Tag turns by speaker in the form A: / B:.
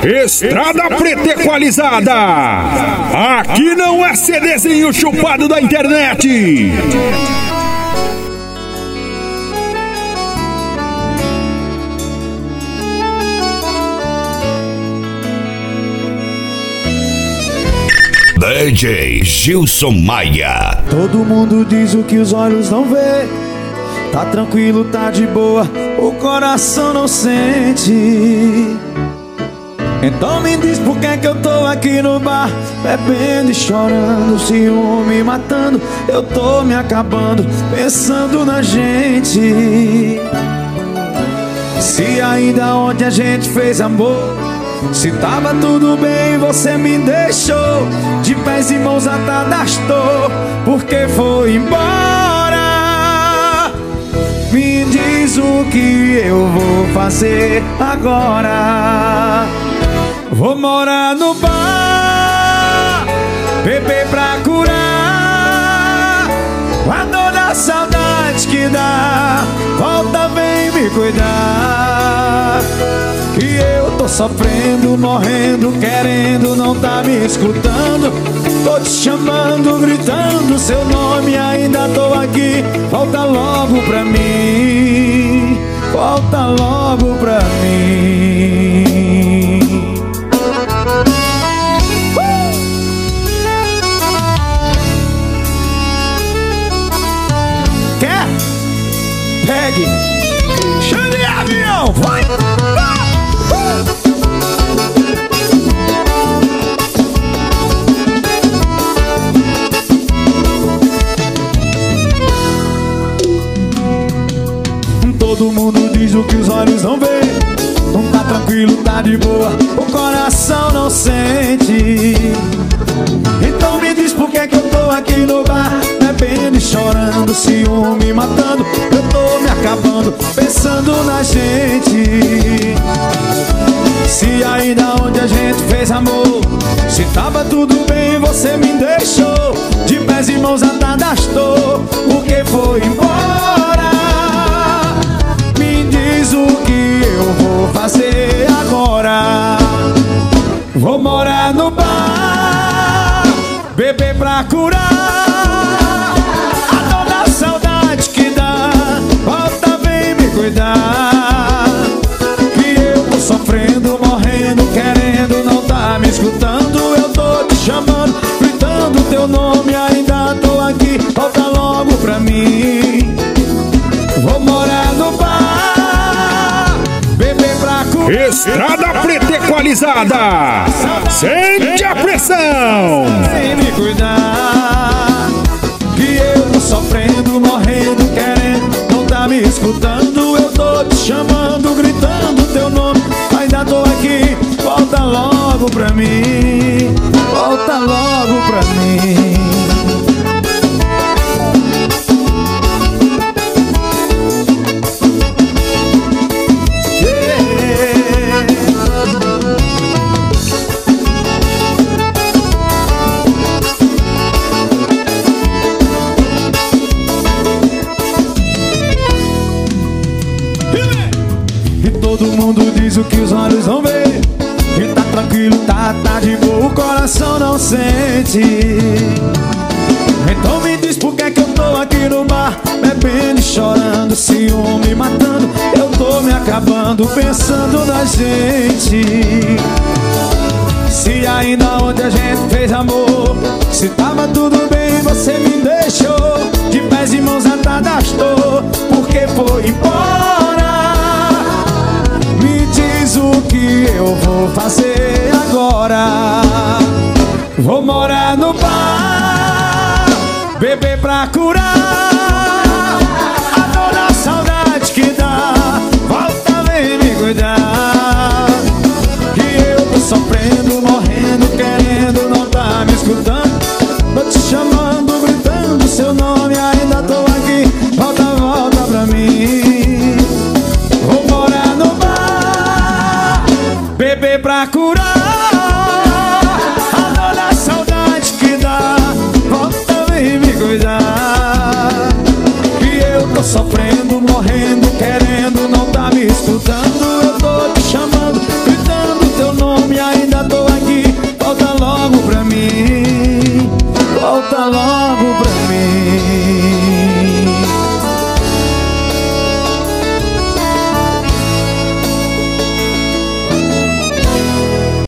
A: Estrada Preta Equalizada. Aqui não é CDzinho chupado da internet.
B: DJ Gilson Maia.
C: Todo mundo diz o que os olhos não vê. Tá tranquilo, tá de boa, o coração não sente. Então me diz por que eu tô aqui no bar, bebendo e chorando, ciúme matando. Eu tô me acabando, pensando na gente. Se ainda ontem a gente fez amor, se tava tudo bem, você me deixou de pés e mãos atadas, tô, porque foi embora. Me diz o que eu vou fazer agora. Vou morar no bar, beber pra curar a dor da saudade que dá. Volta, vem me cuidar, que eu tô sofrendo, morrendo, querendo, não tá me escutando. Tô te chamando, gritando seu nome, ainda tô aqui. Volta logo pra mim, volta logo pra mim. Quer? Pegue, chame avião, vai! Todo mundo diz o que os olhos não vê. Não tá tranquilo, tá de boa, o coração não sente. Então me diz por que eu tô aqui no bar, bebendo e chorando, ciúme matando. Eu tô me acabando, pensando na gente. Se ainda onde a gente fez amor, se tava tudo bem, você me deixou de pés e mãos atadas, tô, porque foi embora. Diz o que eu vou fazer agora. Vou morar no bar, beber pra curar a dor da saudade que dá. Volta, vem me cuidar, que eu tô sofrendo, morrendo, querendo, não tá me escutando. Eu tô te chamando, gritando teu nome, ainda tô aqui. Volta logo pra mim. Vou morar no bar, beber pra curar.
A: Estrada Preta Equalizada. Sente a pressão.
C: Vem me cuidar, que eu tô sofrendo, morrendo, querendo, não tá me escutando. Eu tô te chamando, gritando teu nome, ainda tô aqui. Volta logo pra mim, volta logo pra mim. Todo mundo diz o que os olhos não vê. E tá tranquilo, tá de boa, o coração não sente. Então me diz por que eu tô aqui no bar, bebendo e chorando, ciúme matando. Eu tô me acabando, pensando na gente. Se ainda ontem a gente fez amor, se tava tudo bem, você me deixou de pés e mãos atadas, tô, porque foi embora. O que eu vou fazer agora? Vou morar no bar, beber pra curar a dor da saudade que dá. Volta, vem me cuidar, que eu tô sofrendo, morrendo, querendo, não tá me escutando. Tô te chamando, gritando seu nome, ainda tô aqui. Volta, volta pra mim. Vou morar no bar, beber pra curar a dor da saudade que dá. Volta, vem me cuidar, que eu tô sofrendo, morrendo, querendo, não tá me escutando. Eu tô te chamando, gritando teu nome, volta logo.